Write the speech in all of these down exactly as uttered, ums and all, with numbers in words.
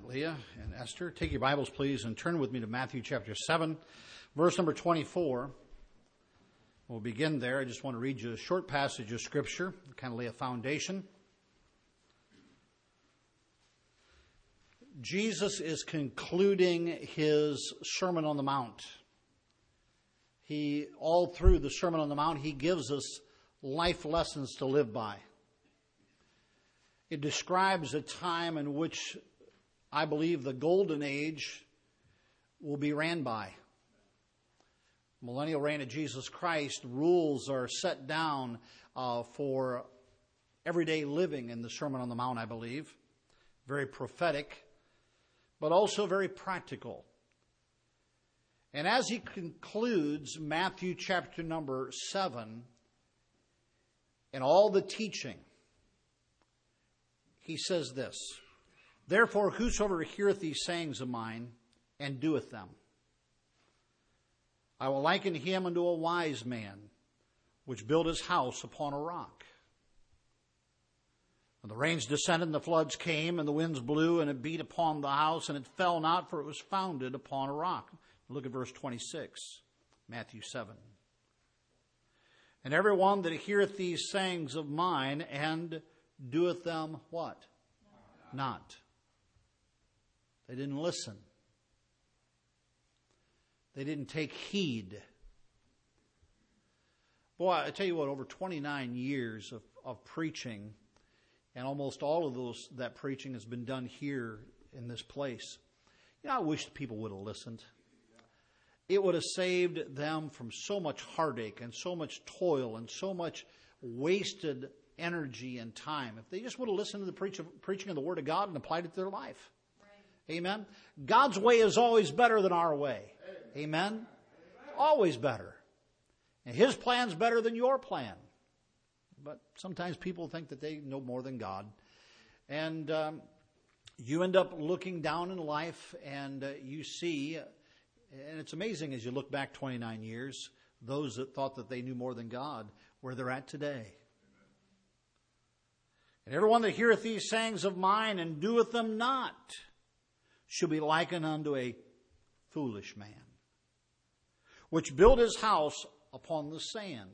Leah and Esther. Take your Bibles, please, and turn with me to Matthew chapter seven, verse number twenty-four. We'll begin there. I just want to read you a short passage of Scripture, kind of lay a foundation. Jesus is concluding his Sermon on the Mount. He, all through the Sermon on the Mount, he gives us life lessons to live by. It describes a time in which I believe the golden age will be ran by. Millennial reign of Jesus Christ, rules are set down uh, for everyday living in the Sermon on the Mount, I believe. Very prophetic, but also very practical. And as he concludes Matthew chapter number seven, and all the teaching, he says this: "Therefore, whosoever heareth these sayings of mine, and doeth them, I will liken him unto a wise man, which built his house upon a rock. And the rains descended, and the floods came, and the winds blew, and it beat upon the house, and it fell not, for it was founded upon a rock." Look at verse twenty-six, Matthew seven. "And every one that heareth these sayings of mine, and doeth them," what? Not. They didn't listen. They didn't take heed. Boy, I tell you what, over twenty-nine years of, of preaching, and almost all of those that preaching has been done here in this place. You know, I wish people would have listened. It would have saved them from so much heartache and so much toil and so much wasted energy and time. If they just would have listened to the preach of, preaching of the Word of God and applied it to their life. Right. Amen. God's way is always better than our way. Amen. Amen. Always better. And His plan's better than your plan. But sometimes people think that they know more than God. And um, you end up looking down in life and uh, you see, and it's amazing as you look back twenty-nine years, those that thought that they knew more than God, where they're at today. "And everyone that heareth these sayings of mine and doeth them not shall be likened unto a foolish man, which built his house upon the sand.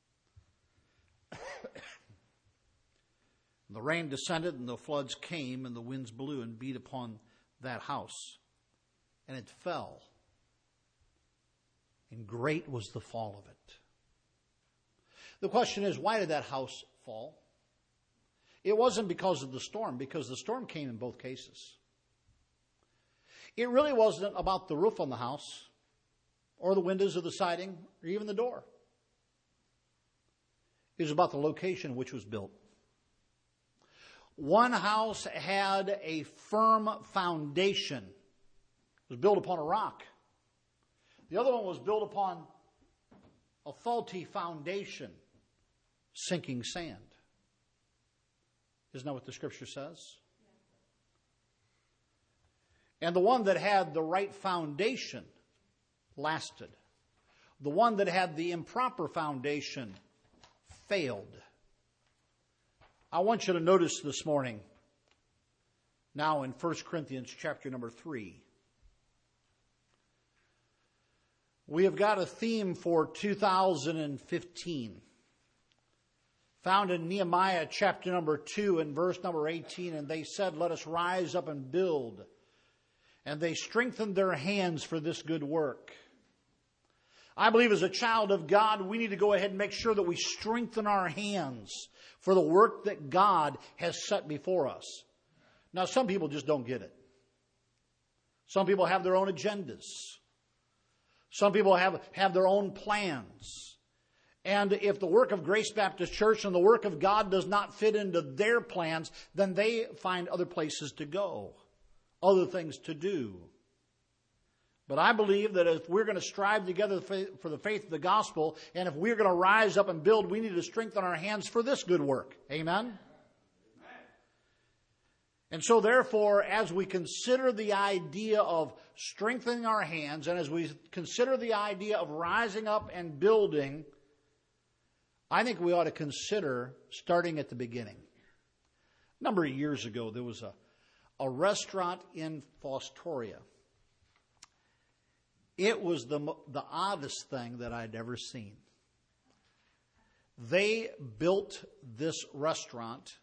The rain descended, and the floods came, and the winds blew and beat upon that house, and it fell. And great was the fall of it." The question is, why did that house fall? It wasn't because of the storm, because the storm came in both cases. It really wasn't about the roof on the house, or the windows or the siding, or even the door. It was about the location in which it was built. One house had a firm foundation. It was built upon a rock. The other one was built upon a faulty foundation, sinking sand. Isn't that what the Scripture says? And the one that had the right foundation lasted. The one that had the improper foundation failed. I want you to notice this morning, now in First Corinthians chapter number three. We have got a theme for two thousand fifteen. Found in Nehemiah chapter number two and verse number eighteen. "And they said, Let us rise up and build. And they strengthened their hands for this good work." I believe as a child of God, we need to go ahead and make sure that we strengthen our hands for the work that God has set before us. Now, some people just don't get it. Some people have their own agendas. Some people have, have their own plans. And if the work of Grace Baptist Church and the work of God does not fit into their plans, then they find other places to go, other things to do. But I believe that if we're going to strive together for the faith of the gospel, and if we're going to rise up and build, we need to strengthen our hands for this good work. Amen? And so therefore, as we consider the idea of strengthening our hands, and as we consider the idea of rising up and building, I think we ought to consider starting at the beginning. A number of years ago, there was a, a restaurant in Fostoria. It was the, the oddest thing that I'd ever seen. They built this restaurant,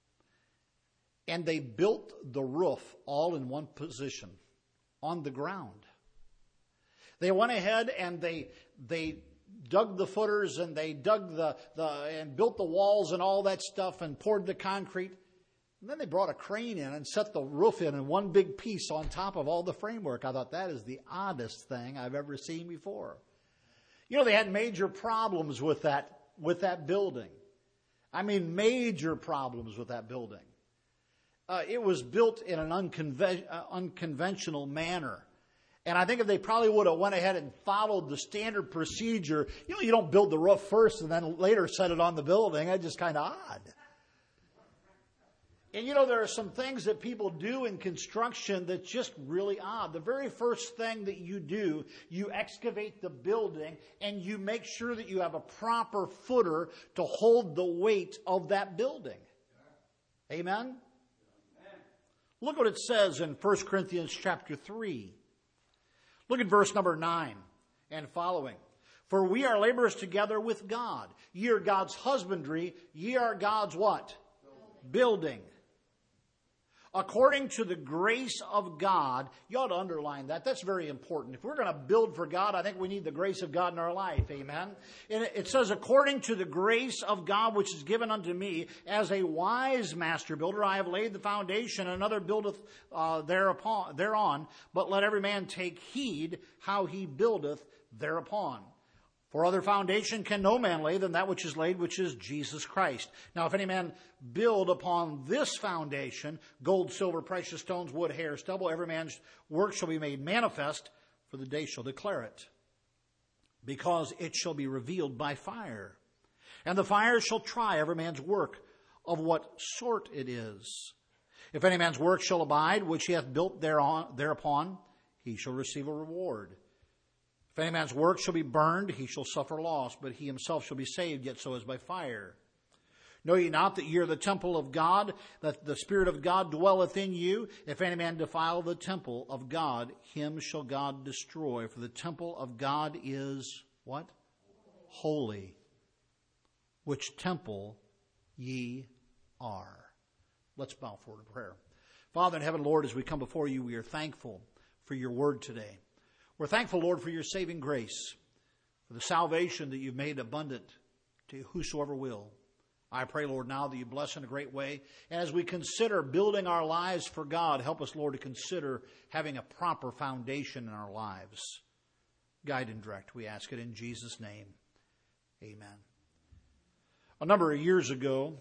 and they built the roof all in one position, on the ground. They went ahead and they they dug the footers and they dug the, the and built the walls and all that stuff and poured the concrete. And then they brought a crane in and set the roof in in one big piece on top of all the framework. I thought, that is the oddest thing I've ever seen before. You know, they had major problems with that with that building. I mean, major problems with that building. Uh, it was built in an unconven- uh, unconventional manner. And I think if they probably would have went ahead and followed the standard procedure, you know, you don't build the roof first and then later set it on the building. That's just kind of odd. And you know, there are some things that people do in construction that's just really odd. The very first thing that you do, you excavate the building and you make sure that you have a proper footer to hold the weight of that building. Amen? Look what it says in First Corinthians chapter three. Look at verse number nine and following. For we are laborers together with God. Ye are God's husbandry. Ye are God's what? Building. Building. According to the grace of God. You ought to underline that. That's very important. If we're going to build for God, I think we need the grace of God in our life. Amen. And it says, according to the grace of God which is given unto me, as a wise master builder, I have laid the foundation, and another buildeth uh, thereupon, thereon. But let every man take heed how he buildeth thereupon. For other foundation can no man lay than that which is laid, which is Jesus Christ. Now, if any man build upon this foundation, gold, silver, precious stones, wood, hair, stubble, every man's work shall be made manifest, for the day shall declare it. Because it shall be revealed by fire. And the fire shall try every man's work of what sort it is. If any man's work shall abide, which he hath built thereon, thereupon, he shall receive a reward. If any man's work shall be burned, he shall suffer loss, but he himself shall be saved, yet so as by fire. Know ye not that ye are the temple of God, that the Spirit of God dwelleth in you? If any man defile the temple of God, him shall God destroy. For the temple of God is what? Holy. Which temple ye are. Let's bow forward in prayer. Father in heaven, Lord, as we come before you, we are thankful for your word today. We're thankful, Lord, for your saving grace, for the salvation that you've made abundant to whosoever will. I pray, Lord, now that you bless in a great way. And as we consider building our lives for God, help us, Lord, to consider having a proper foundation in our lives. Guide and direct, we ask it in Jesus' name. Amen. A number of years ago,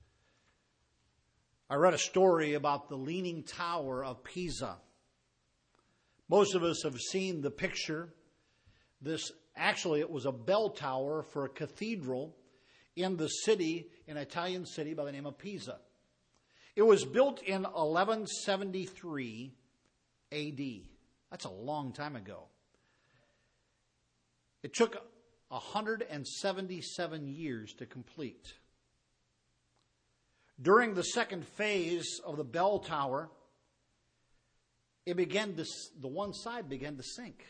I read a story about the Leaning Tower of Pisa. Most of us have seen the picture. This, actually, it was a bell tower for a cathedral in the city, an Italian city by the name of Pisa. It was built in eleven seventy-three A D. That's a long time ago. It took one hundred seventy-seven years to complete. During the second phase of the bell tower, it began to, the one side began to sink.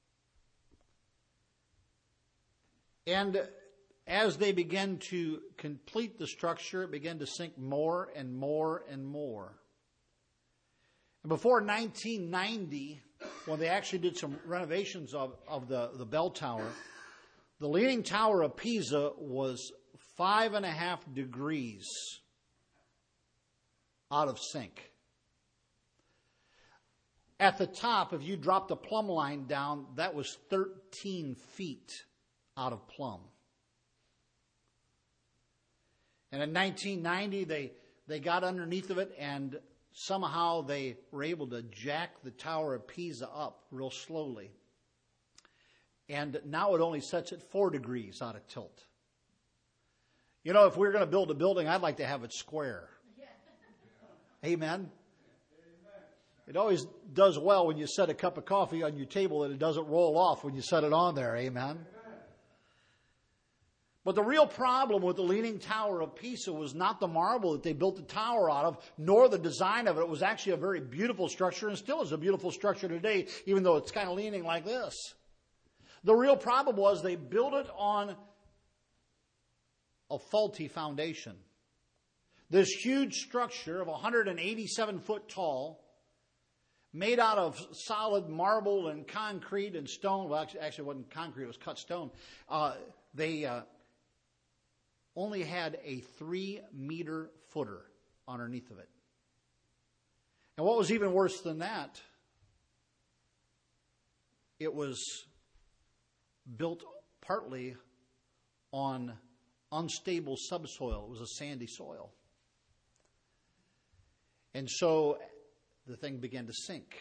And as they began to complete the structure, it began to sink more and more and more. And before nineteen ninety, when they actually did some renovations of, of the, the bell tower, the Leaning Tower of Pisa was five and a half degrees out of sync. At the top, if you dropped the plumb line down, that was thirteen feet out of plumb. And in nineteen ninety, they, they got underneath of it, and somehow they were able to jack the Tower of Pisa up real slowly. And now it only sets at four degrees out of tilt. You know, if we we're going to build a building, I'd like to have it square. Amen. It always does well when you set a cup of coffee on your table and it doesn't roll off when you set it on there. Amen. But the real problem with the Leaning Tower of Pisa was not the marble that they built the tower out of, nor the design of it. It was actually a very beautiful structure, and still is a beautiful structure today, even though it's kind of leaning like this. The real problem was they built it on a faulty foundation. This huge structure of one hundred eighty-seven foot tall, made out of solid marble and concrete and stone. Well, actually, actually it wasn't concrete, it was cut stone. Uh, they uh, only had a three meter footer underneath of it. And what was even worse than that, it was built partly on unstable subsoil. It was a sandy soil. And so the thing began to sink.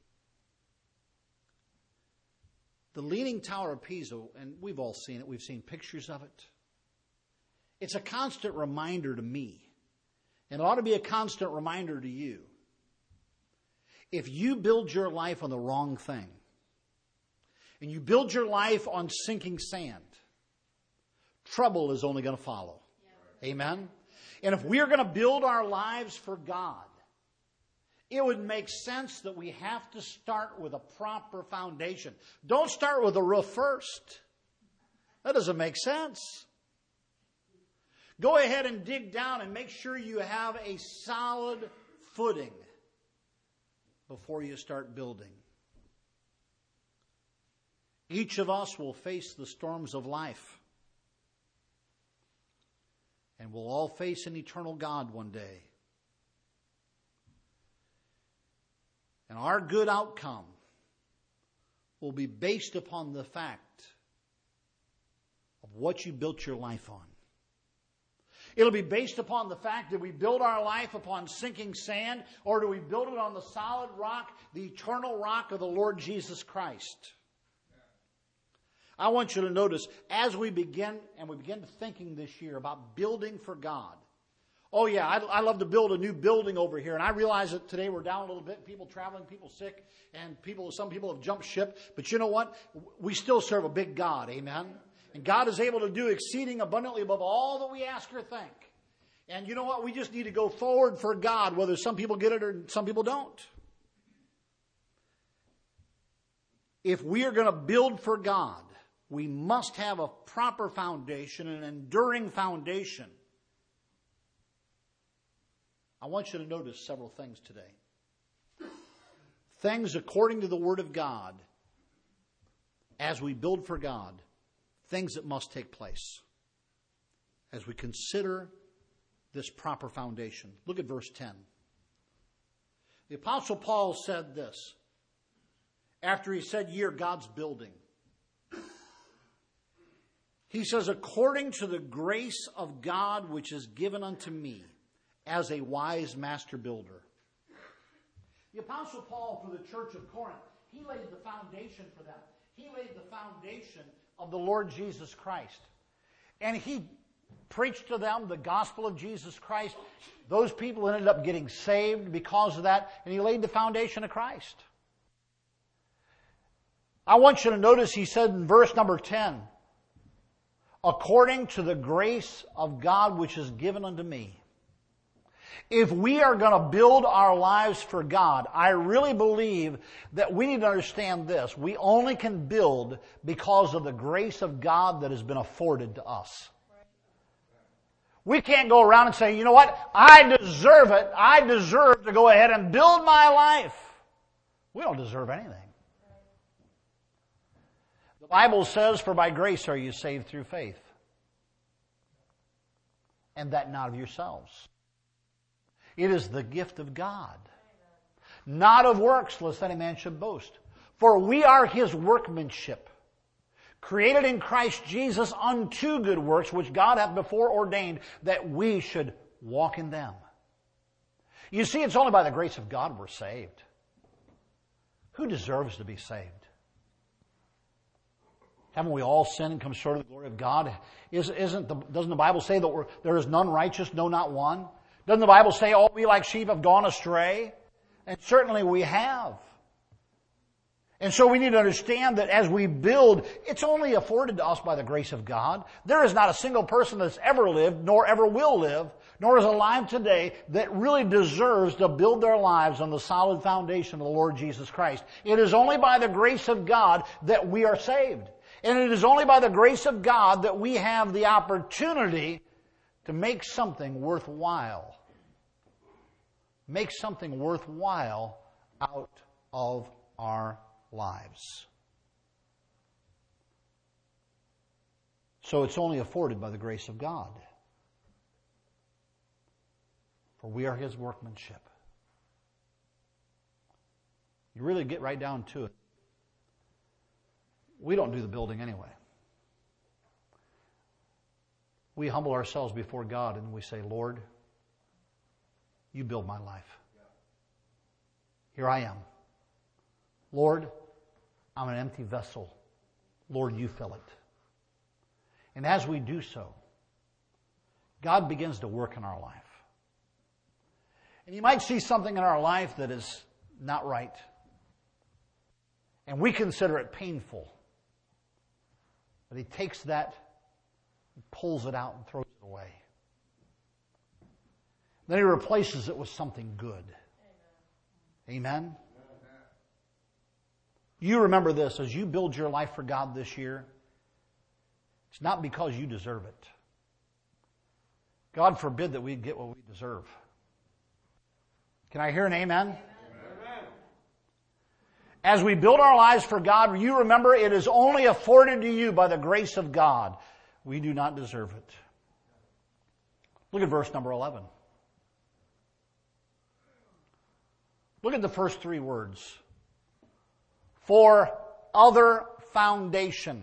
The Leaning Tower of Pisa, and we've all seen it, we've seen pictures of it. It's a constant reminder to me, and it ought to be a constant reminder to you. If you build your life on the wrong thing, and you build your life on sinking sand, trouble is only going to follow. Yeah. Amen? And if we are going to build our lives for God, it would make sense that we have to start with a proper foundation. Don't start with the roof first. That doesn't make sense. Go ahead and dig down and make sure you have a solid footing before you start building. Each of us will face the storms of life. And we'll all face an eternal God one day. And our good outcome will be based upon the fact of what you built your life on. It'll be based upon the fact that we build our life upon sinking sand, or do we build it on the solid rock, the eternal rock of the Lord Jesus Christ? I want you to notice, as we begin, and we begin thinking this year about building for God. Oh yeah, I'd, I'd love to build a new building over here. And I realize that today we're down a little bit. People traveling, people sick, and people. Some people have jumped ship. But you know what? We still serve a big God. Amen? And God is able to do exceeding abundantly above all that we ask or think. And you know what? We just need to go forward for God, whether some people get it or some people don't. If we are going to build for God, we must have a proper foundation, an enduring foundation. I want you to notice several things today. Things according to the Word of God, as we build for God, things that must take place as we consider this proper foundation. Look at verse ten. The Apostle Paul said this after he said, "Ye are God's building." He says, "According to the grace of God which is given unto me, as a wise master builder." The Apostle Paul, for the church of Corinth, he laid the foundation for them. He laid the foundation of the Lord Jesus Christ. And he preached to them the gospel of Jesus Christ. Those people ended up getting saved because of that, and he laid the foundation of Christ. I want you to notice he said in verse number ten, "According to the grace of God which is given unto me." If we are going to build our lives for God, I really believe that we need to understand this. We only can build because of the grace of God that has been afforded to us. We can't go around and say, you know what, I deserve it. I deserve to go ahead and build my life. We don't deserve anything. The Bible says, "For by grace are you saved through faith, and that not of yourselves. It is the gift of God, not of works, lest any man should boast. For we are His workmanship, created in Christ Jesus unto good works, which God hath before ordained that we should walk in them." You see, it's only by the grace of God we're saved. Who deserves to be saved? Haven't we all sinned and come short of the glory of God? Is, isn't the, doesn't the Bible say that we're, there is none righteous, no, not one? Doesn't the Bible say all we like sheep have gone astray? And certainly we have. And so we need to understand that as we build, it's only afforded to us by the grace of God. There is not a single person that's ever lived, nor ever will live, nor is alive today that really deserves to build their lives on the solid foundation of the Lord Jesus Christ. It is only by the grace of God that we are saved. And it is only by the grace of God that we have the opportunity to make something worthwhile. Make something worthwhile out of our lives. So it's only afforded by the grace of God. For we are His workmanship. You really get right down to it. We don't do the building anyway. We humble ourselves before God and we say, Lord, you build my life. Here I am. Lord, I'm an empty vessel. Lord, you fill it. And as we do so, God begins to work in our life. And you might see something in our life that is not right. And we consider it painful. But He takes that, and pulls it out and throws it away. Then He replaces it with something good. Amen? Amen? You remember this, as you build your life for God this year, it's not because you deserve it. God forbid that we get what we deserve. Can I hear an amen? Amen? As we build our lives for God, you remember it is only afforded to you by the grace of God. We do not deserve it. Look at verse number eleven. Look at the first three words. For other foundation.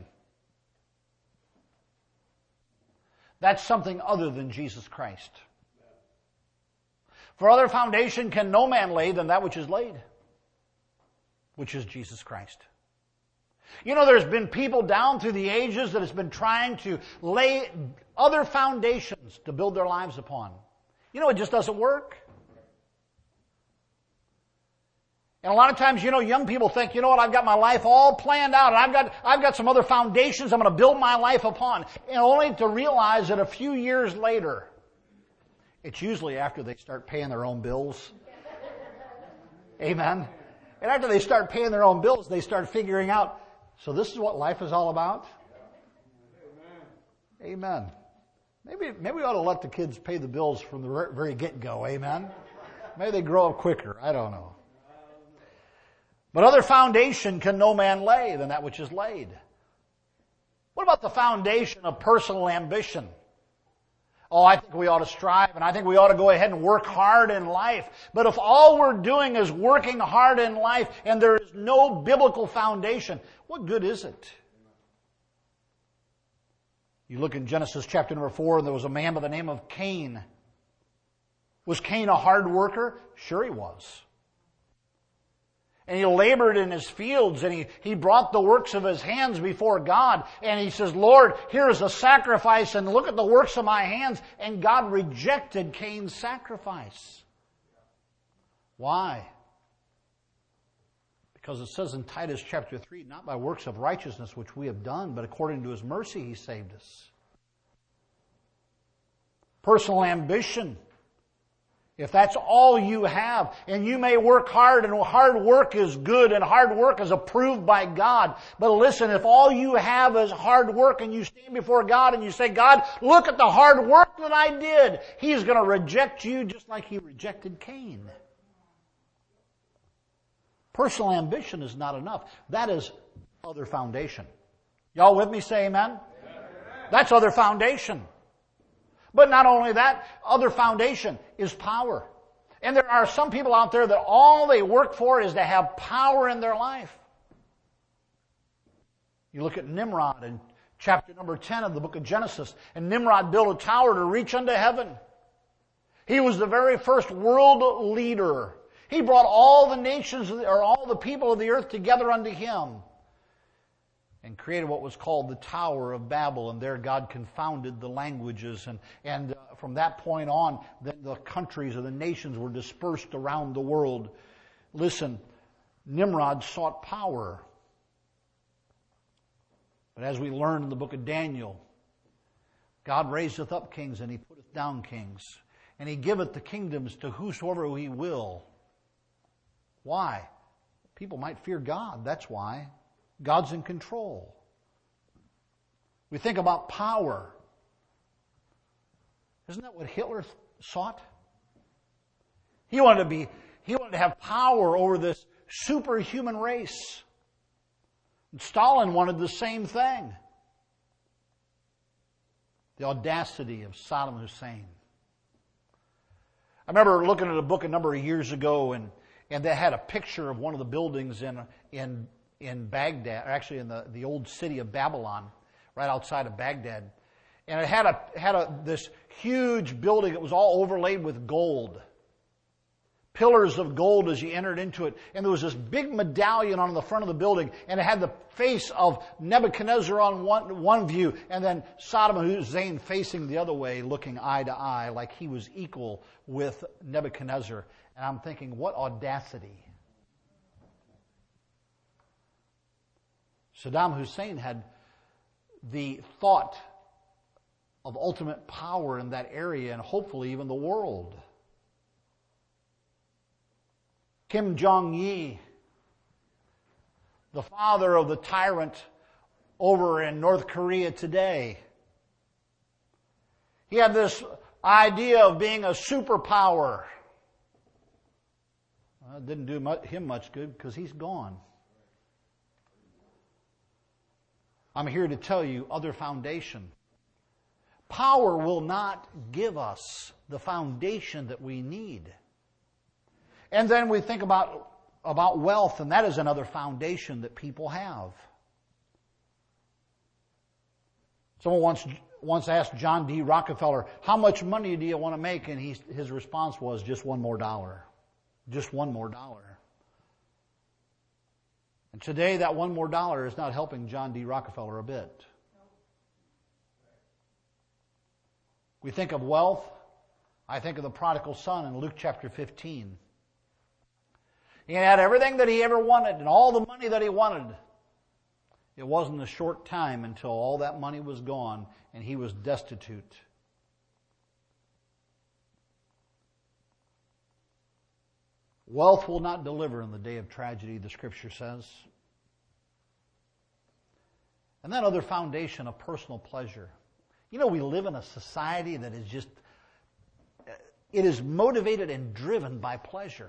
That's something other than Jesus Christ. For other foundation can no man lay than that which is laid, which is Jesus Christ. You know, there's been people down through the ages that has been trying to lay other foundations to build their lives upon. You know, it just doesn't work. And a lot of times, you know, young people think, you know what, I've got my life all planned out, and I've got, I've got some other foundations I'm going to build my life upon. And only to realize that a few years later, it's usually after they start paying their own bills. Amen. And after they start paying their own bills, they start figuring out, so this is what life is all about? Amen. Amen. Maybe, maybe we ought to let the kids pay the bills from the very get-go. Amen. Maybe they grow up quicker. I don't know. But other foundation can no man lay than that which is laid. What about the foundation of personal ambition? Oh, I think we ought to strive, and I think we ought to go ahead and work hard in life. But if all we're doing is working hard in life and there is no biblical foundation, what good is it? You look in Genesis chapter number four, and there was a man by the name of Cain. Was Cain a hard worker? Sure he was. And he labored in his fields, and he, he brought the works of his hands before God. And he says, Lord, here is a sacrifice, and look at the works of my hands. And God rejected Cain's sacrifice. Why? Because it says in Titus chapter three, not by works of righteousness which we have done, but according to His mercy He saved us. Personal ambition. If that's all you have, and you may work hard, and hard work is good, and hard work is approved by God. But listen, if all you have is hard work, and you stand before God and you say, God, look at the hard work that I did, He's going to reject you just like He rejected Cain. Personal ambition is not enough. That is other foundation. Y'all with me? Say amen? Amen. That's other foundation. But not only that, other foundation is power. And there are some people out there that all they work for is to have power in their life. You look at Nimrod in chapter number ten of the book of Genesis, and Nimrod built a tower to reach unto heaven. He was the very first world leader. He brought all the nations, or all the people of the earth together unto him, and created what was called the Tower of Babel. And there God confounded the languages. And, and uh, from that point on, then the countries or the nations were dispersed around the world. Listen, Nimrod sought power. But as we learn in the book of Daniel, God raiseth up kings and he putteth down kings. And he giveth the kingdoms to whosoever he will. Why? People might fear God. That's why. God's in control. We think about power. Isn't that what Hitler sought? He wanted to be, he wanted to have power over this superhuman race. And Stalin wanted the same thing. The audacity of Saddam Hussein. I remember looking at a book a number of years ago, and, and they had a picture of one of the buildings in in in Baghdad, or actually in the, the old city of Babylon, right outside of Baghdad. And it had a had a this huge building that was all overlaid with gold. Pillars of gold as you entered into it. And there was this big medallion on the front of the building, and it had the face of Nebuchadnezzar on one, one view, and then Saddam Hussein facing the other way, looking eye to eye, like he was equal with Nebuchadnezzar. And I'm thinking, what audacity. Saddam Hussein had the thought of ultimate power in that area, and hopefully even the world. Kim Jong-il, the father of the tyrant over in North Korea today. He had this idea of being a superpower. Well, it didn't do much, him much good because he's gone. I'm here to tell you, other foundation. Power will not give us the foundation that we need. And then we think about, about wealth, and that is another foundation that people have. Someone once, once asked John D. Rockefeller, how much money do you want to make? And he, his response was, just one more dollar. Just one more dollar. And today that one more dollar is not helping John D. Rockefeller a bit. We think of wealth. I think of the prodigal son in Luke chapter fifteen. He had everything that he ever wanted and all the money that he wanted. It wasn't a short time until all that money was gone and he was destitute. Wealth will not deliver in the day of tragedy, the Scripture says. And that other foundation of personal pleasure. You know, we live in a society that is just, it is motivated and driven by pleasure.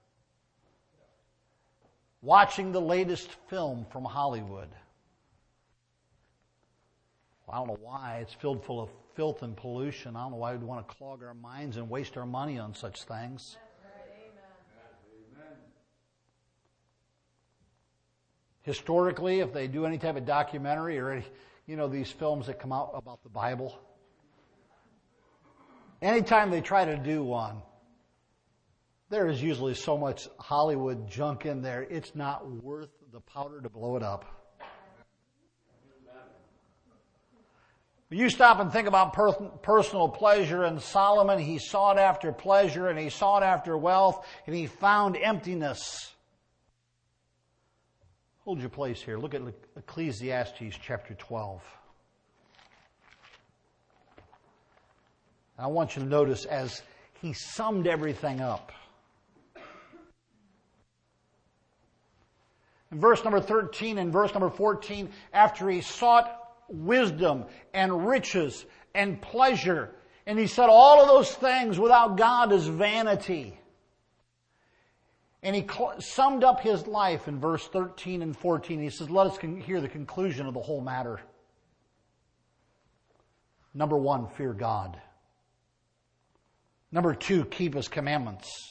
Watching the latest film from Hollywood. Well, I don't know why. It's filled full of filth and pollution. I don't know why we'd want to clog our minds and waste our money on such things. Historically, if they do any type of documentary or any, you know, these films that come out about the Bible, anytime they try to do one, there is usually so much Hollywood junk in there, it's not worth the powder to blow it up. You stop and think about per- personal pleasure, and Solomon, he sought after pleasure and he sought after wealth and he found emptiness. Hold your place here. Look at Ecclesiastes chapter twelve. I want you to notice as he summed everything up. In verse number thirteen and verse number fourteen, after he sought wisdom and riches and pleasure, and he said all of those things without God is vanity. And he cl- summed up his life in verse thirteen and fourteen. He says, let us con- hear the conclusion of the whole matter. Number one, fear God. Number two, keep His commandments.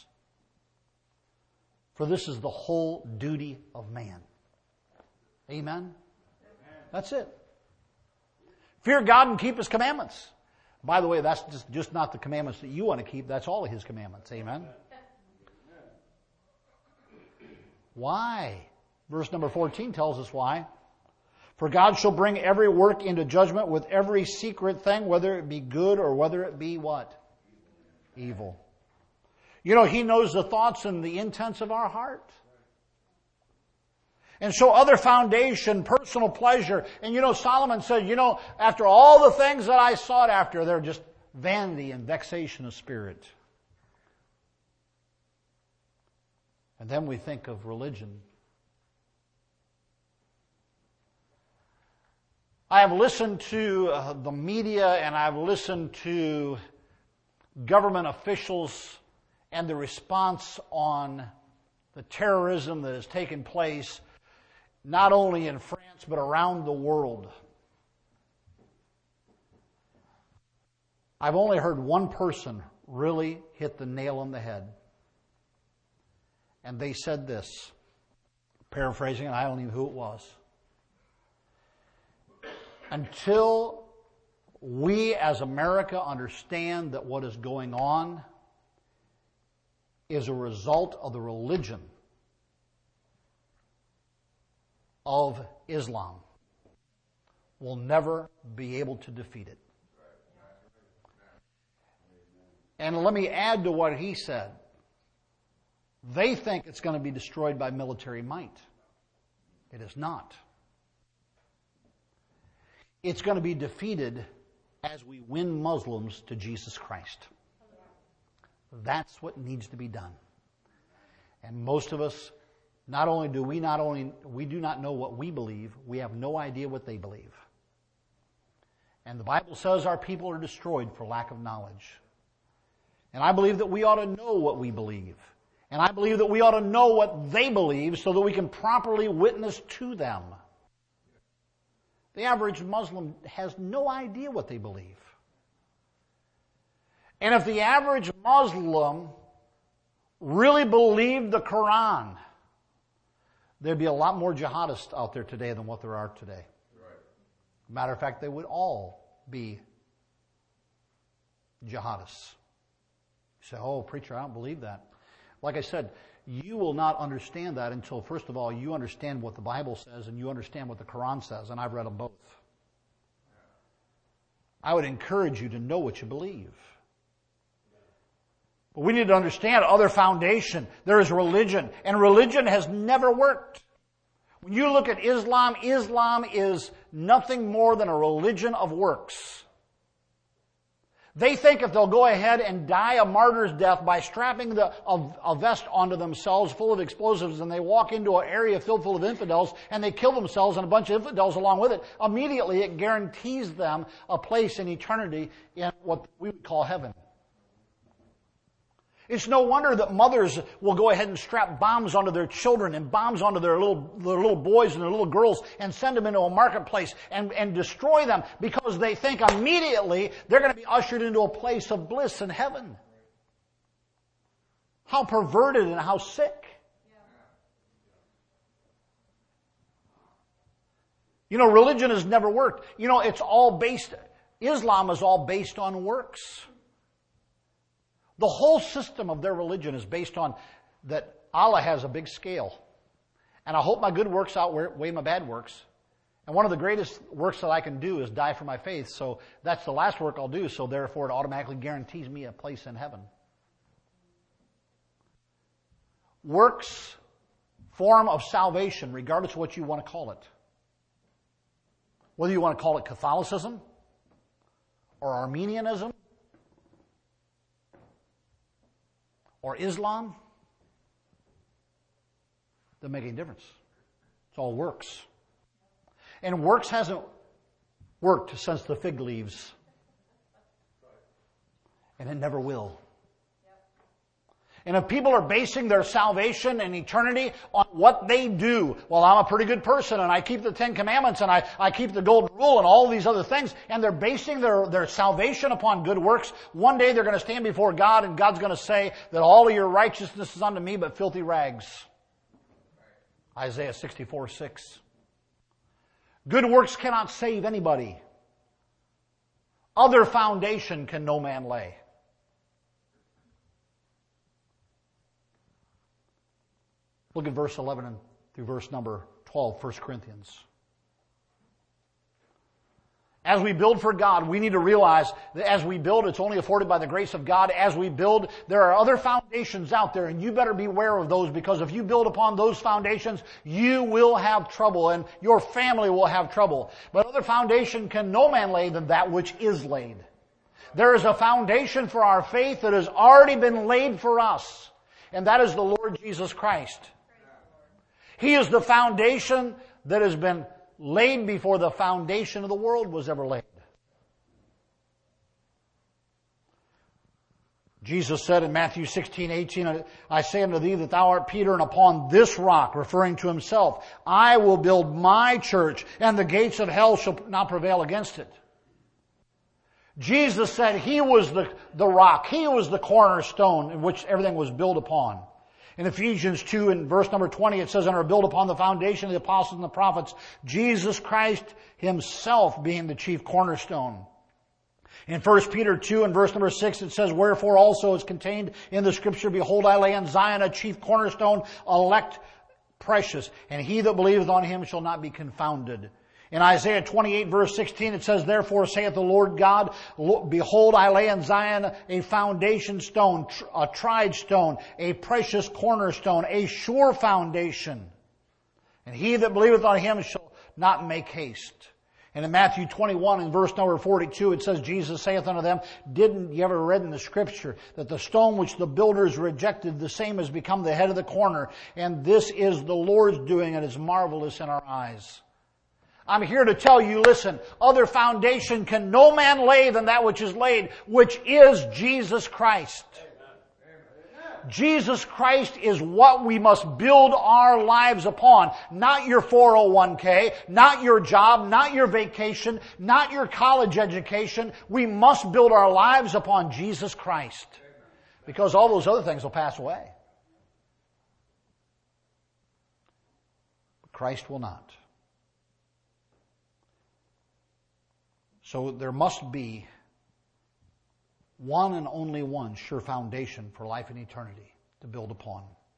For this is the whole duty of man. Amen? Amen? That's it. Fear God and keep His commandments. By the way, that's just, just not the commandments that you want to keep. That's all of His commandments. Amen? Why? Verse number fourteen tells us why. For God shall bring every work into judgment with every secret thing, whether it be good or whether it be what? Evil. You know, He knows the thoughts and the intents of our heart. And so other foundation, personal pleasure. And you know, Solomon said, you know, after all the things that I sought after, they're just vanity and vexation of spirit. And then we think of religion. I have listened to uh, the media and I've listened to government officials and the response on the terrorism that has taken place not only in France but around the world. I've only heard one person really hit the nail on the head. And they said this, paraphrasing, and I don't even know who it was. Until we as America understand that what is going on is a result of the religion of Islam, we'll never be able to defeat it. And let me add to what he said. They think it's going to be destroyed by military might. It is not. It's going to be defeated as we win Muslims to Jesus Christ. That's what needs to be done. And most of us, not only do we not only, we do not know what we believe, we have no idea what they believe. And the Bible says our people are destroyed for lack of knowledge. And I believe that we ought to know what we believe. And I believe that we ought to know what they believe so that we can properly witness to them. The average Muslim has no idea what they believe. And if the average Muslim really believed the Quran, there'd be a lot more jihadists out there today than what there are today. Right. Matter of fact, they would all be jihadists. You say, oh, preacher, I don't believe that. Like I said, you will not understand that until, first of all, you understand what the Bible says and you understand what the Quran says, and I've read them both. I would encourage you to know what you believe. But we need to understand other foundation. There is religion, and religion has never worked. When you look at Islam, Islam is nothing more than a religion of works. They think if they'll go ahead and die a martyr's death by strapping the, a, a vest onto themselves full of explosives and they walk into an area filled full of infidels and they kill themselves and a bunch of infidels along with it, immediately it guarantees them a place in eternity in what we would call heaven. It's no wonder that mothers will go ahead and strap bombs onto their children and bombs onto their little, their little boys and their little girls and send them into a marketplace and, and destroy them because they think immediately they're going to be ushered into a place of bliss in heaven. How perverted and how sick. You know, religion has never worked. You know, it's all based, Islam is all based on works. The whole system of their religion is based on that Allah has a big scale. And I hope my good works outweigh my bad works. And one of the greatest works that I can do is die for my faith. So that's the last work I'll do. So therefore it automatically guarantees me a place in heaven. Works, form of salvation, regardless of what you want to call it. Whether you want to call it Catholicism or Armenianism, or Islam, doesn't make any difference. It's all works. And works hasn't worked since the fig leaves. And it never will. And if people are basing their salvation and eternity on what they do, well, I'm a pretty good person and I keep the Ten Commandments and I, I keep the Golden Rule and all these other things, and they're basing their, their salvation upon good works, one day they're going to stand before God and God's going to say that all of your righteousness is unto me but filthy rags. Isaiah sixty-four six. Good works cannot save anybody. Other foundation can no man lay. Look at verse eleven and through verse number twelve, First Corinthians. As we build for God, we need to realize that as we build, it's only afforded by the grace of God. As we build, there are other foundations out there, and you better be aware of those, because if you build upon those foundations, you will have trouble, and your family will have trouble. But other foundation can no man lay than that which is laid. There is a foundation for our faith that has already been laid for us, and that is the Lord Jesus Christ. He is the foundation that has been laid before the foundation of the world was ever laid. Jesus said in Matthew sixteen eighteen, I say unto thee that thou art Peter, and upon this rock, referring to himself, I will build my church, and the gates of hell shall not prevail against it. Jesus said He was the, the rock. He was the cornerstone in which everything was built upon. In Ephesians two, in verse number twenty, it says, and are built upon the foundation of the apostles and the prophets, Jesus Christ Himself being the chief cornerstone. In First Peter two, in verse number six, it says, wherefore also is contained in the Scripture, behold, I lay in Zion a chief cornerstone, elect, precious, and he that believeth on Him shall not be confounded. In Isaiah twenty-eight, verse sixteen, it says, therefore saith the Lord God, behold, I lay in Zion a foundation stone, a tried stone, a precious cornerstone, a sure foundation. And he that believeth on Him shall not make haste. And in Matthew twenty-one, in verse number forty-two, it says, Jesus saith unto them, didn't you ever read in the Scripture that the stone which the builders rejected, the same has become the head of the corner, and this is the Lord's doing, and is marvelous in our eyes. I'm here to tell you, listen, other foundation can no man lay than that which is laid, which is Jesus Christ. Amen. Jesus Christ is what we must build our lives upon. Not your four oh one k, not your job, not your vacation, not your college education. We must build our lives upon Jesus Christ. Because all those other things will pass away. But Christ will not. So there must be one and only one sure foundation for life and eternity to build upon.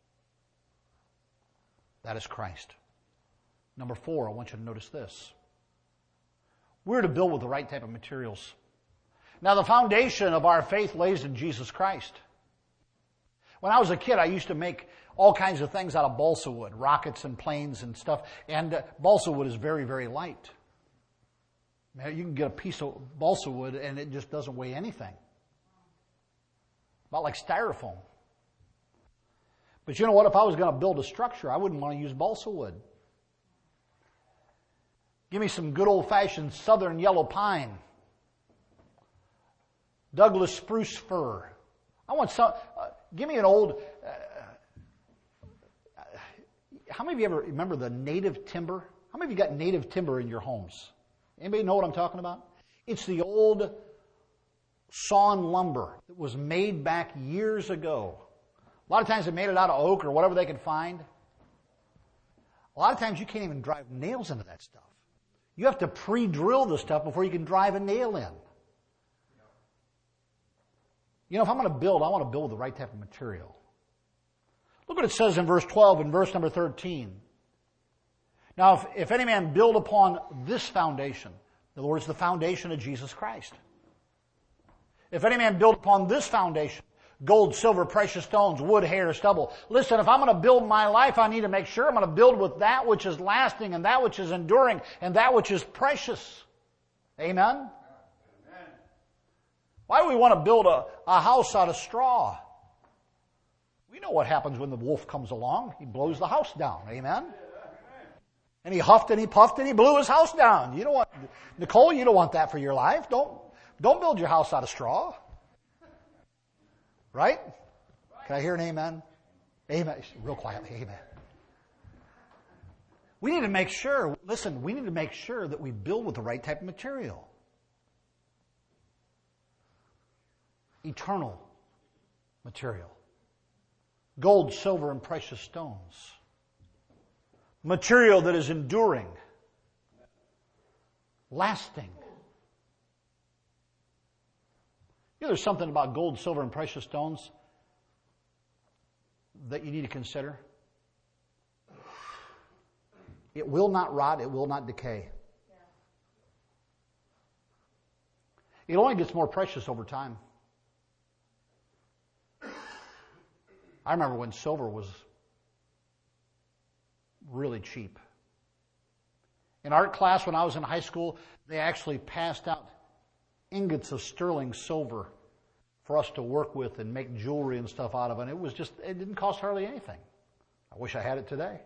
That is Christ. Number four, I want you to notice this. We're to build with the right type of materials. Now, the foundation of our faith lays in Jesus Christ. When I was a kid, I used to make all kinds of things out of balsa wood, rockets and planes and stuff. And uh, balsa wood is very, very light. You can get a piece of balsa wood and it just doesn't weigh anything. About like styrofoam. But you know what? If I was going to build a structure, I wouldn't want to use balsa wood. Give me some good old-fashioned southern yellow pine. Douglas spruce fir. I want some, uh, give me an old, uh, how many of you ever remember the native timber? How many of you got native timber in your homes? Anybody know what I'm talking about? It's the old sawn lumber that was made back years ago. A lot of times they made it out of oak or whatever they could find. A lot of times you can't even drive nails into that stuff. You have to pre-drill the stuff before you can drive a nail in. You know, if I'm going to build, I want to build with the right type of material. Look what it says in verse twelve and verse number thirteen. Now, if, if any man build upon this foundation, in other words, the foundation of Jesus Christ. If any man build upon this foundation, gold, silver, precious stones, wood, hair, stubble. Listen, if I'm going to build my life, I need to make sure I'm going to build with that which is lasting and that which is enduring and that which is precious. Amen? Amen. Why do we want to build a, a house out of straw? We know what happens when the wolf comes along. He blows the house down. Amen? And he huffed and he puffed and he blew his house down. You don't want, Nicole, you don't want that for your life. Don't, don't build your house out of straw. Right? Can I hear an amen? Amen. Real quietly, amen. We need to make sure, listen, we need to make sure that we build with the right type of material. Eternal material. Gold, silver, and precious stones. Material that is enduring, lasting. You know, there's something about gold, silver, and precious stones that you need to consider. It will not rot, it will not decay. It only gets more precious over time. I remember when silver was really cheap. In art class when I was in high school, they actually passed out ingots of sterling silver for us to work with and make jewelry and stuff out of. And it was just, it didn't cost hardly anything. I wish I had it today.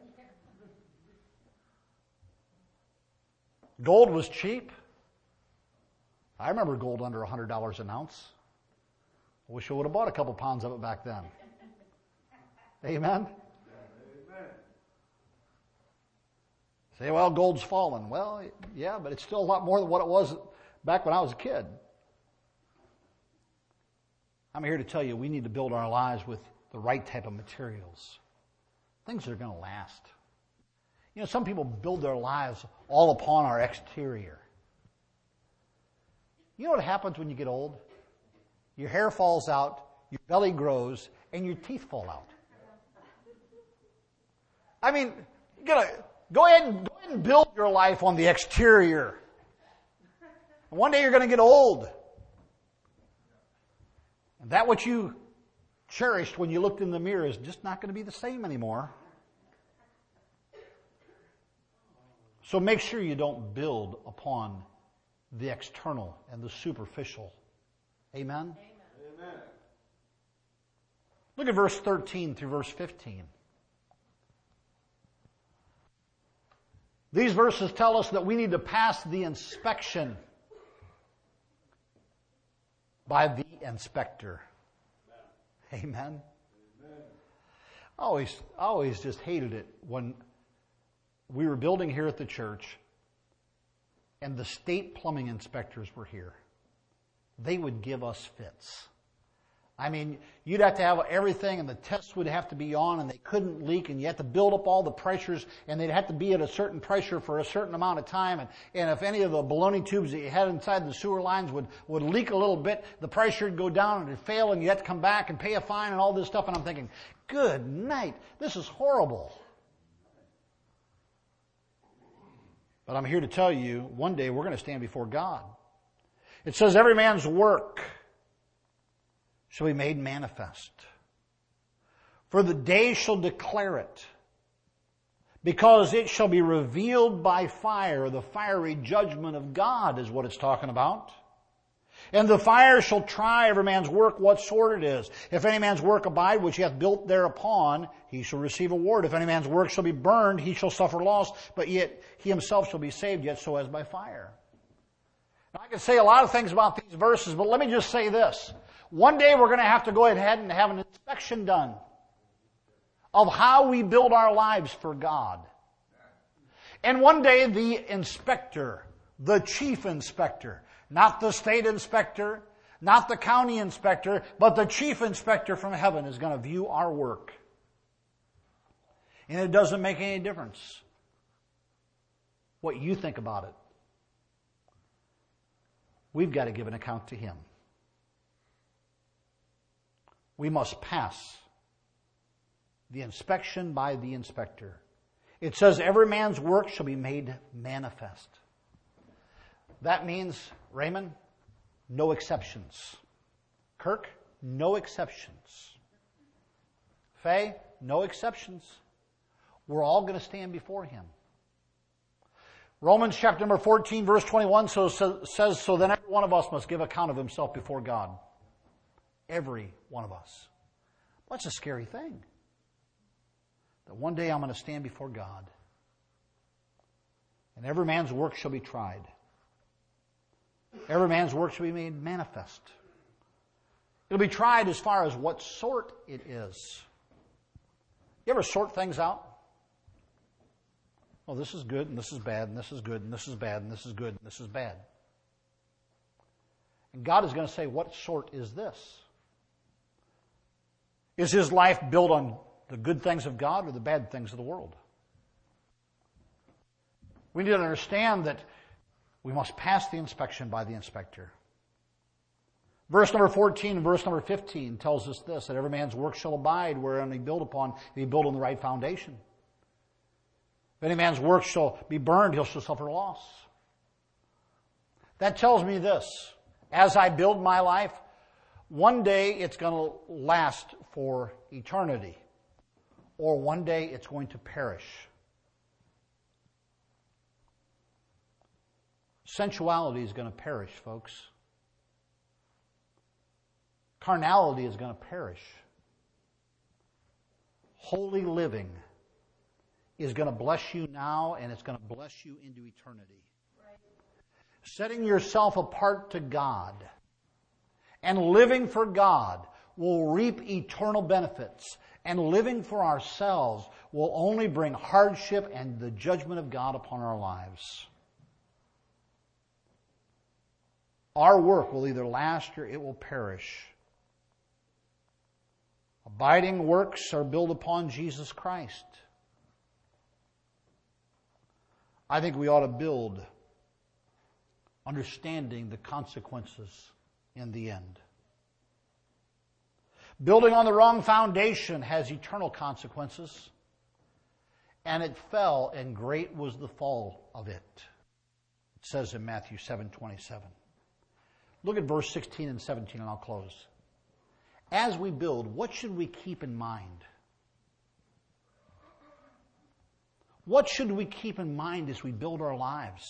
Gold was cheap. I remember gold under one hundred dollars an ounce. I wish I would have bought a couple pounds of it back then. Amen? Amen. Say, well, gold's fallen. Well, yeah, but it's still a lot more than what it was back when I was a kid. I'm here to tell you we need to build our lives with the right type of materials. Things that are going to last. You know, some people build their lives all upon our exterior. You know what happens when you get old? Your hair falls out, your belly grows, and your teeth fall out. I mean, you gotta go ahead and go ahead and build your life on the exterior. One day you're going to get old. And that what you cherished when you looked in the mirror is just not going to be the same anymore. So make sure you don't build upon the external and the superficial. Amen? Amen. Look at verse thirteen through verse fifteen. These verses tell us that we need to pass the inspection by the inspector. Amen. Amen. I always, I always just hated it when we were building here at the church and the state plumbing inspectors were here. They would give us fits. I mean, you'd have to have everything and the tests would have to be on and they couldn't leak and you had to build up all the pressures and they'd have to be at a certain pressure for a certain amount of time. And, and if any of the baloney tubes that you had inside the sewer lines would, would leak a little bit, the pressure would go down and it'd fail and you had to come back and pay a fine and all this stuff. And I'm thinking, good night, this is horrible. But I'm here to tell you, one day we're going to stand before God. It says every man's work shall be made manifest. For the day shall declare it, because it shall be revealed by fire. The fiery judgment of God is what it's talking about. And the fire shall try every man's work, what sort it is. If any man's work abide, which he hath built thereupon, he shall receive a reward. If any man's work shall be burned, he shall suffer loss, but yet he himself shall be saved, yet so as by fire. Now, I can say a lot of things about these verses, but let me just say this. One day we're going to have to go ahead and have an inspection done of how we build our lives for God. And one day the inspector, the chief inspector, not the state inspector, not the county inspector, but the chief inspector from heaven is going to view our work. And it doesn't make any difference what you think about it. We've got to give an account to Him. We must pass the inspection by the inspector. It says every man's work shall be made manifest. That means, Raymond, no exceptions. Kirk, no exceptions. Faye, no exceptions. We're all going to stand before Him. Romans chapter number fourteen, verse twenty-one so, so, says, so then every one of us must give account of himself before God. Every one of us. Well, that's a scary thing. That one day I'm going to stand before God. And every man's work shall be tried. Every man's work shall be made manifest. It'll be tried as far as what sort it is. You ever sort things out? Oh, this is good, and this is bad, and this is good, and this is bad, and this is good, and this is bad. And God is going to say, what sort is this? Is his life built on the good things of God or the bad things of the world? We need to understand that we must pass the inspection by the inspector. Verse number fourteen and verse number fifteen tells us this, that every man's work shall abide whereon he build upon, if he build on the right foundation. If any man's work shall be burned, he shall suffer loss. That tells me this, as I build my life, one day it's going to last for eternity, or one day it's going to perish. Sensuality is going to perish, folks. Carnality is going to perish. Holy living is going to bless you now, and it's going to bless you into eternity. Right. Setting yourself apart to God and living for God will reap eternal benefits, and living for ourselves will only bring hardship and the judgment of God upon our lives. Our work will either last or it will perish. Abiding works are built upon Jesus Christ. I think we ought to build understanding the consequences in the end. Building on the wrong foundation has eternal consequences, and it fell, and great was the fall of it. It says in Matthew seven twenty-seven. Look at verse sixteen and seventeen, and I'll close. As we build, what should we keep in mind? What should we keep in mind as we build our lives?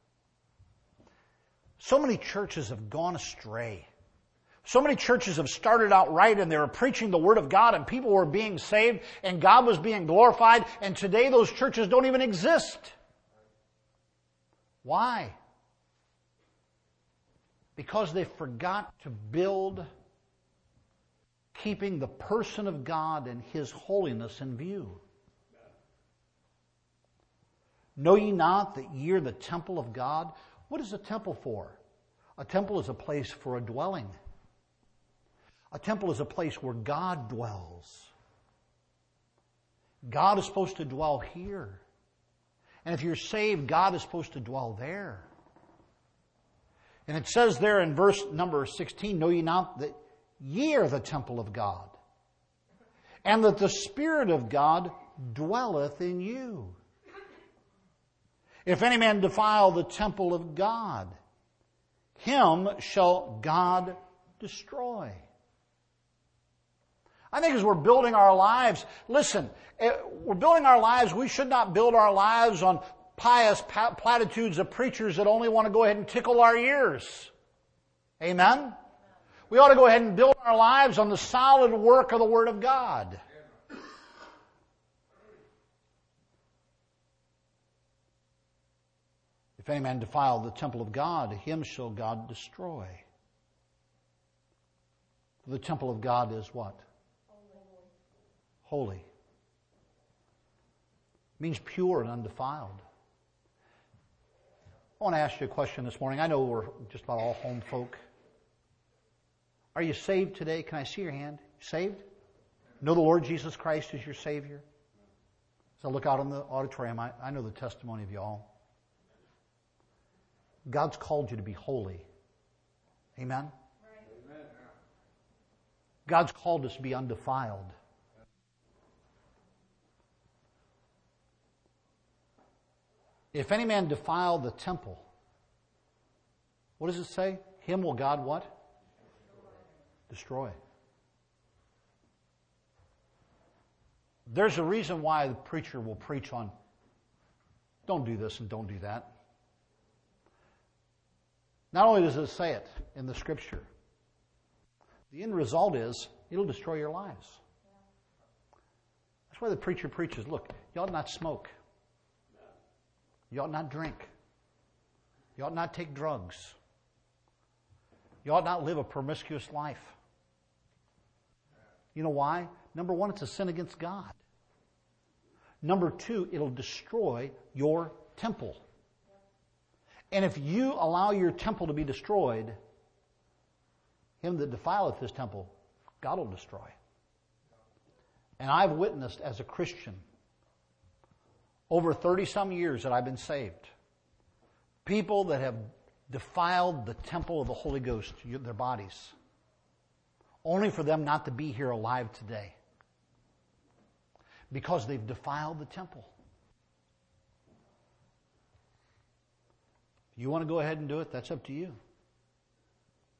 So many churches have gone astray. So many churches have started out right, and they were preaching the Word of God, and people were being saved, and God was being glorified, and today those churches don't even exist. Why? Because they forgot to build keeping the person of God and His holiness in view. Know ye not that ye are the temple of God? What is a temple for? A temple is a place for a dwelling. A temple is a place where God dwells. God is supposed to dwell here. And if you're saved, God is supposed to dwell there. And it says there in verse number sixteen, know ye not that ye are the temple of God, and that the Spirit of God dwelleth in you. If any man defile the temple of God, him shall God destroy. I think as we're building our lives, listen, we're building our lives, we should not build our lives on pious platitudes of preachers that only want to go ahead and tickle our ears. Amen? We ought to go ahead and build our lives on the solid work of the Word of God. If any man defile the temple of God, him shall God destroy. The temple of God is what? Holy. Holy. It means pure and undefiled. I want to ask you a question this morning. I know we're just about all home folk. Are you saved today? Can I see your hand? Saved? Know the Lord Jesus Christ as your Savior? As I look out in the auditorium, I, I know the testimony of you all. God's called you to be holy. Amen? Right. God's called us to be undefiled. If any man defile the temple, what does it say? Him will God what? Destroy. Destroy. There's a reason why the preacher will preach on don't do this and don't do that. Not only does it say it in the Scripture, the end result is it'll destroy your lives. That's why the preacher preaches, look, you ought not smoke. You ought not drink. You ought not take drugs. You ought not live a promiscuous life. You know why? Number one, it's a sin against God. Number two, it'll destroy your temple. And if you allow your temple to be destroyed, him that defileth his temple, God will destroy. And I've witnessed as a Christian, over thirty-some years that I've been saved, people that have defiled the temple of the Holy Ghost, their bodies, only for them not to be here alive today. Because they've defiled the temple. You want to go ahead and do it? That's up to you.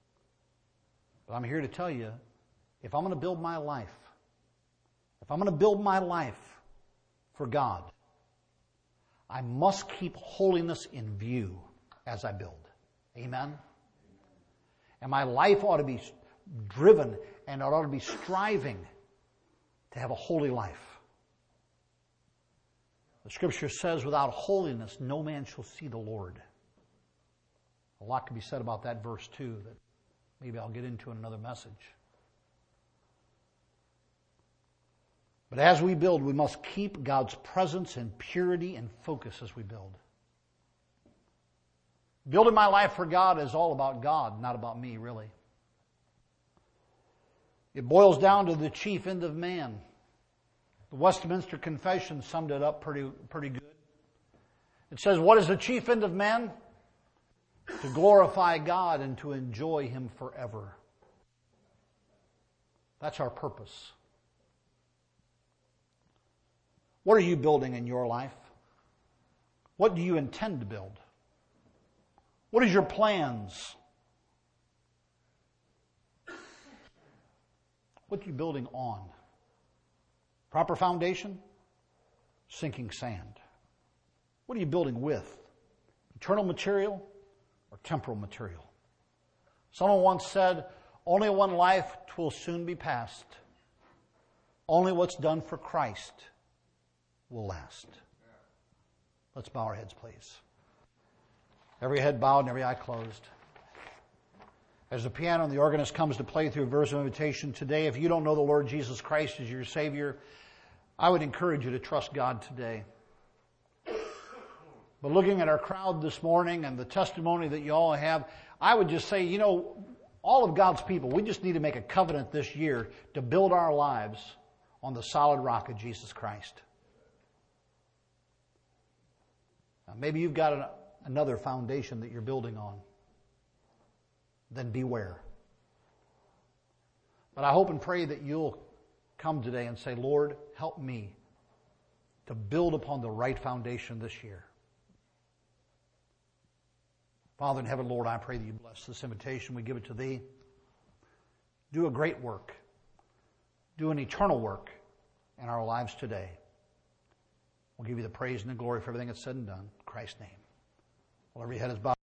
But I'm here to tell you, if I'm going to build my life, if I'm going to build my life for God, I must keep holiness in view as I build. Amen? And my life ought to be driven and it ought to be striving to have a holy life. The Scripture says, without holiness, no man shall see the Lord. A lot can be said about that verse too, that maybe I'll get into in another message. But as we build, we must keep God's presence and purity and focus as we build. Building my life for God is all about God, not about me, really. It boils down to the chief end of man. The Westminster Confession summed it up pretty, pretty good. It says, what is the chief end of man? To glorify God and to enjoy Him forever. That's our purpose. What are you building in your life? What do you intend to build? What is your plans? What are you building on? Proper foundation? Sinking sand. What are you building with? Eternal material or temporal material? Someone once said, only one life twill soon be past. Only what's done for Christ will last. Let's bow our heads, please. Every head bowed and every eye closed. As the piano and the organist comes to play through a verse of invitation today, if you don't know the Lord Jesus Christ as your Savior, I would encourage you to trust God today. But looking at our crowd this morning and the testimony that you all have, I would just say, you know, all of God's people, we just need to make a covenant this year to build our lives on the solid rock of Jesus Christ. Now, maybe you've got an, another foundation that you're building on. Then beware. But I hope and pray that you'll come today and say, Lord, help me to build upon the right foundation this year. Father in heaven, Lord, I pray that you bless this invitation. We give it to Thee. Do a great work. Do an eternal work in our lives today. We'll give you the praise and the glory for everything that's said and done. In Christ's name. Well, every head is bowed.